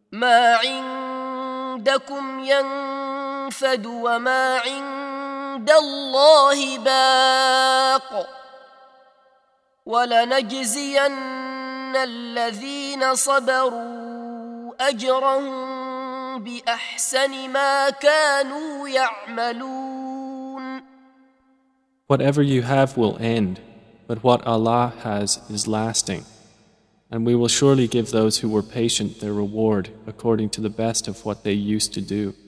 ما عندكم ينفد وما عند الله باق ولنجزين الذين صبروا أجرهم بأحسن ما كانوا يعملون. Whatever you have will end, but what Allah has is lasting. And we will surely give those who were patient their reward according to the best of what they used to do.